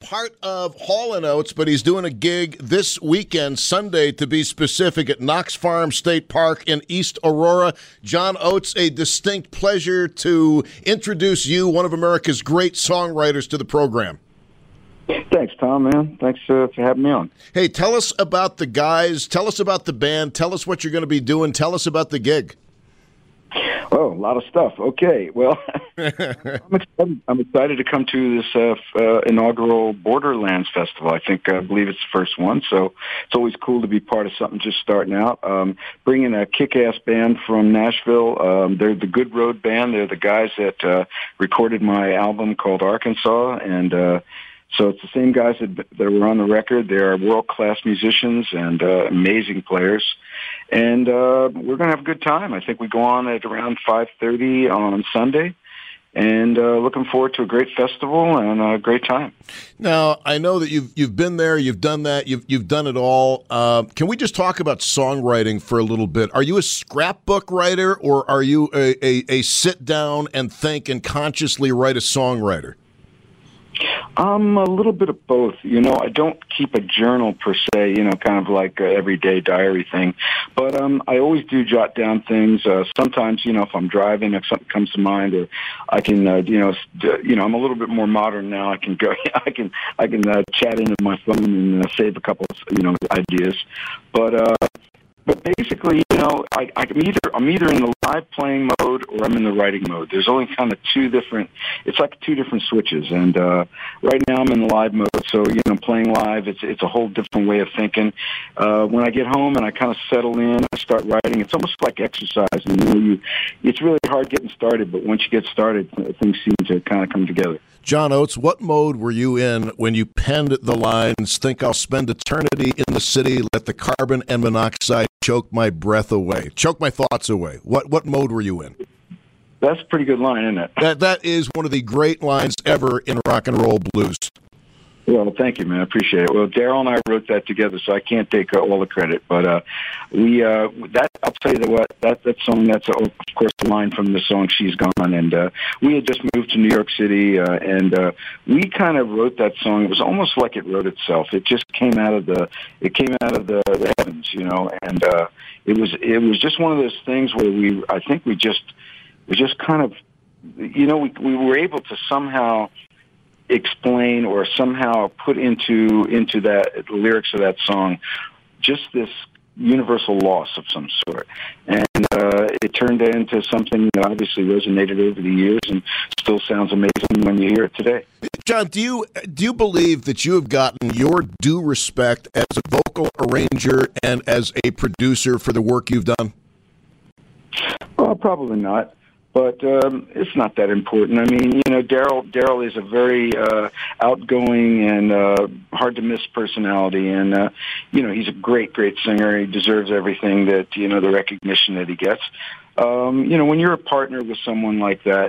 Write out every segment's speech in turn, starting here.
part of Hall & Oates, but he's doing a gig this weekend, Sunday to be specific, at Knox Farm State Park in East Aurora. John Oates, a distinct pleasure to introduce you, one of America's great songwriters, to the program. Thanks, Tom, man. Thanks for having me on. Hey, tell us about the guys. Tell us about the band. Tell us what you're going to be doing. Tell us about the gig. Oh, a lot of stuff. Okay, well, I'm excited to come to this inaugural Borderlands Festival. I believe it's the first one, so it's always cool to be part of something just starting out. Bringing a kick-ass band from Nashville. They're the Good Road Band. They're the guys that recorded my album called Arkansas, and so it's the same guys that were on the record. They are world-class musicians and amazing players. And we're going to have a good time. I think we go on at around 5:30 on Sunday. And looking forward to a great festival and a great time. Now, I know that you've been there, you've done that, you've done it all. Can we just talk about songwriting for a little bit? Are you a scrapbook writer, or are you a sit down and think and consciously write a songwriter? I'm a little bit of both. I don't keep a journal per se, kind of like an everyday diary thing. But I always do jot down things. Sometimes, if I'm driving, if something comes to mind, or I can, I'm a little bit more modern now. I can go, I can chat into my phone and save a couple of, ideas. But basically, I'm either in the live playing mode or I'm in the writing mode. There's only kind of it's like two different switches. And right now I'm in the live mode, so playing live, it's a whole different way of thinking. When I get home and I kind of settle in, I start writing. It's almost like exercise. It's really hard getting started, but once you get started, things seem to kind of come together. John Oates, what mode were you in when you penned the lines, "Think I'll spend eternity in the city, let the carbon and monoxide choke my breath away, choke my thoughts away"? What mode were you in? That's a pretty good line, isn't it? That is one of the great lines ever in rock and roll blues. Well, thank you, man. I appreciate it. Well, Daryl and I wrote that together, so I can't take all the credit. But I'll tell you what, that song, that's, of course, the line from the song "She's Gone." And we had just moved to New York City, and we kind of wrote that song. It was almost like it wrote itself. It just came out of the heavens, and it was just one of those things where we just kind of, we were able to somehow explain or somehow put into that the lyrics of that song just this universal loss of some sort, and it turned into something that obviously resonated over the years and still sounds amazing when you hear it today. John, do you believe that you have gotten your due respect as a vocal arranger and as a producer for the work you've done? Well, probably not. But it's not that important. I mean, Daryl is a very outgoing and hard to miss personality, and he's a great singer. He deserves everything that the recognition that he gets. When you're a partner with someone like that,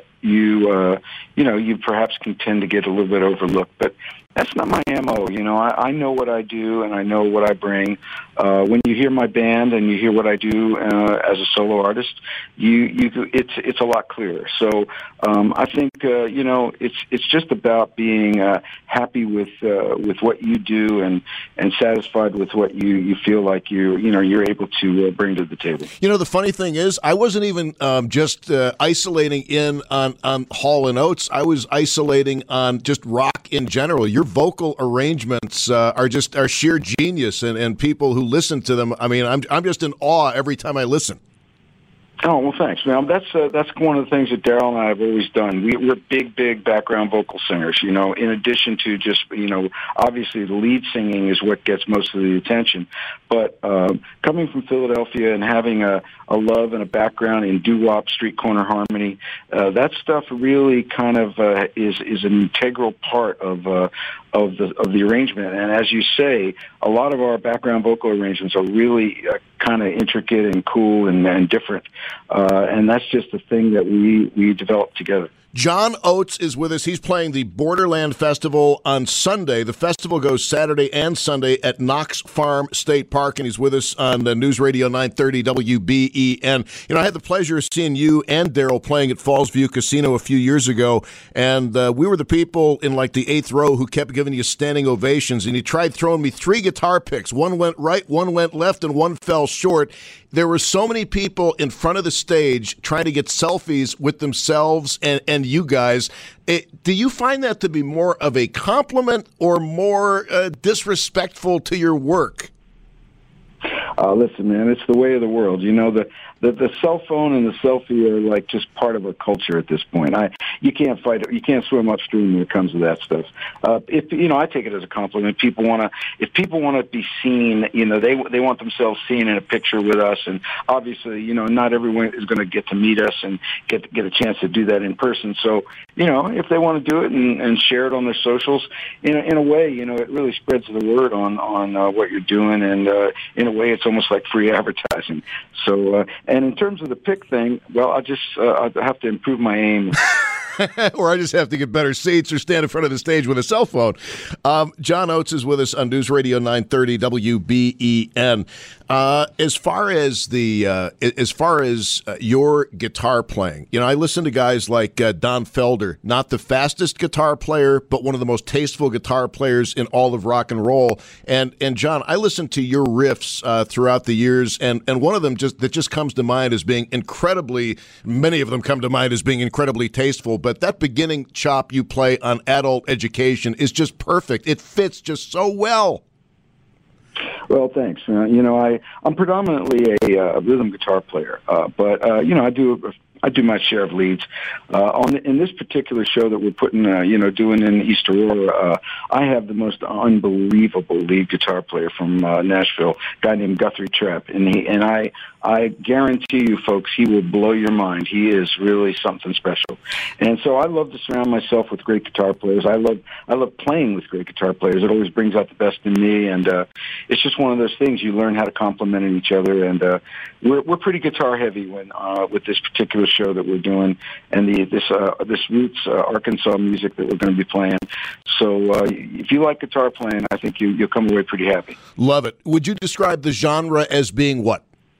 you perhaps can tend to get a little bit overlooked, but that's not my MO. I know what I do and I know what I bring. When you hear my band and you hear what I do as a solo artist, it's a lot clearer. So I think it's just about being happy with what you do and satisfied with what you feel like you're able to bring to the table. The funny thing is, I wasn't even just isolating in on Hall & Oates. I was isolating on just rock in general. Your vocal arrangements are sheer genius, and people who listen to them, I mean, I'm just in awe every time I listen. Oh, well, thanks, man. That's one of the things that Daryl and I have always done. We're big background vocal singers, in addition to just, obviously the lead singing is what gets most of the attention. But coming from Philadelphia and having a love and a background in doo-wop, street corner harmony, that stuff really kind of is an integral part of the arrangement. And as you say, a lot of our background vocal arrangements are really kind of intricate and cool and different. And that's just the thing that we developed together. John Oates is with us. He's playing the Borderland Festival on Sunday. The festival goes Saturday and Sunday at Knox Farm State Park, and he's with us on News Radio 930 WBEN. You know, I had the pleasure of seeing you and Daryl playing at Fallsview Casino a few years ago, and we were the people in like the eighth row who kept giving you standing ovations, and you tried throwing me 3 guitar picks. One went right, one went left, and one fell short. There were so many people in front of the stage trying to get selfies with themselves and you guys. Do you find that to be more of a compliment or more disrespectful to your work? Listen, man, it's the way of the world. You know, the cell phone and the selfie are like just part of our culture at this point. You can't fight it. You can't swim upstream when it comes to that stuff. If you know, I take it as a compliment. If people want to be seen, you know, they want themselves seen in a picture with us. And obviously, you know, not everyone is going to get to meet us and get a chance to do that in person. So, you know, if they want to do it and share it on their socials, in a way, you know, it really spreads the word on what you're doing, and in a way, it's almost like free advertising. So, and in terms of the pick thing, well, I'll have to improve my aim. Or I just have to get better seats or stand in front of the stage with a cell phone. John Oates is with us on News Radio 930 WBEN. As far as your guitar playing, you know, I listen to guys like Don Felder, not the fastest guitar player, but one of the most tasteful guitar players in all of rock and roll. And John, I listened to your riffs throughout the years, and one of them that just comes to mind as being many of them come to mind as being incredibly tasteful. But that beginning chop you play on Adult Education is just perfect. It fits just so well. Well, thanks. You know, I'm predominantly a rhythm guitar player, but you know, I do my share of leads. In this particular show that we're putting, doing in East Aurora, I have the most unbelievable lead guitar player from Nashville, a guy named Guthrie Trapp, and I guarantee you, folks, he will blow your mind. He is really something special. And so I love to surround myself with great guitar players. I love playing with great guitar players. It always brings out the best in me, and it's just one of those things. You learn how to compliment each other, and we're pretty guitar heavy with this particular show that we're doing, and this roots Arkansas music that we're going to be playing. So if you like guitar playing, I think you'll come away pretty happy. Love it. Would you describe the genre as being what?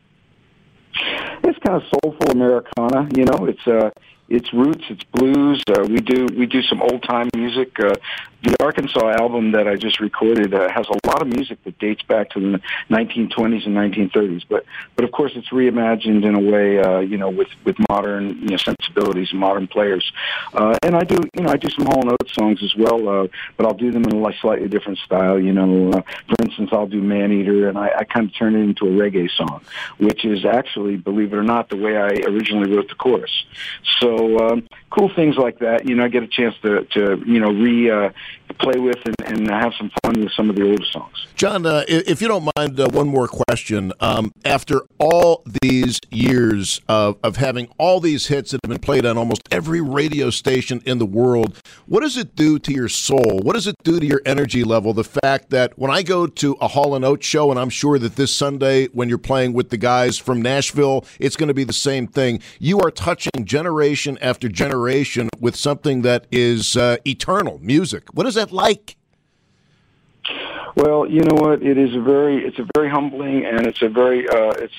It's kind of soulful Americana. You know, it's roots, it's blues. We do some old time music. The Arkansas album that I just recorded has a lot of music that dates back to the 1920s and 1930s. But of course, it's reimagined in a way, with modern sensibilities and modern players. And I do some Hall & Oates songs as well, but I'll do them in a slightly different style. You know, for instance, I'll do Man Eater, and I kind of turn it into a reggae song, which is actually, believe it or not, the way I originally wrote the chorus. So cool things like that. You know, I get a chance to play with and have some fun with some of the older songs. John, if you don't mind, one more question. After all these years of having all these hits that have been played on almost every radio station in the world, what does it do to your soul? What does it do to your energy level? The fact that when I go to a Hall & Oates show, and I'm sure that this Sunday when you're playing with the guys from Nashville, it's going to be the same thing. You are touching generation after generation with something that is eternal music. What is that like? Well, you know what? It's a very humbling, and it's a very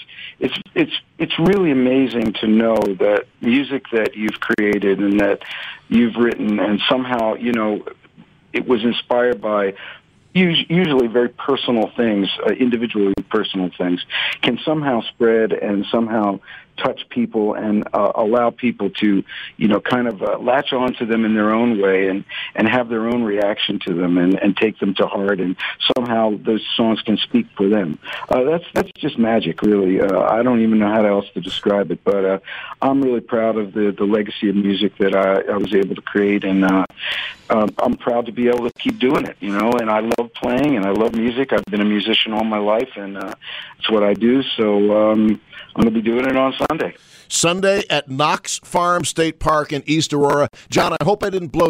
it's really amazing to know that music that you've created and that you've written, and somehow it was inspired by usually very personal things, individually personal things, can somehow spread and somehow touch people and allow people to, kind of latch on to them in their own way and have their own reaction to them and take them to heart, and somehow those songs can speak for them. That's just magic, really. I don't even know how else to describe it, but I'm really proud of the legacy of music that I was able to create, and I'm proud to be able to keep doing it, and I love playing and I love music. I've been a musician all my life, and it's what I do, so I'm going to be doing it on Sunday at Knox Farm State Park in East Aurora. John, I hope I didn't blow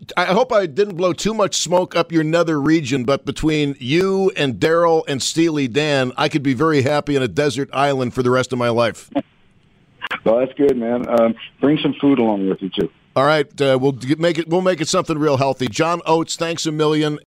too much smoke up your nether region, but between you and Daryl and Steely Dan, I could be very happy on a desert island for the rest of my life. Well, that's good, man. Bring some food along with you too. All right, we'll make it something real healthy. John Oates, thanks a million.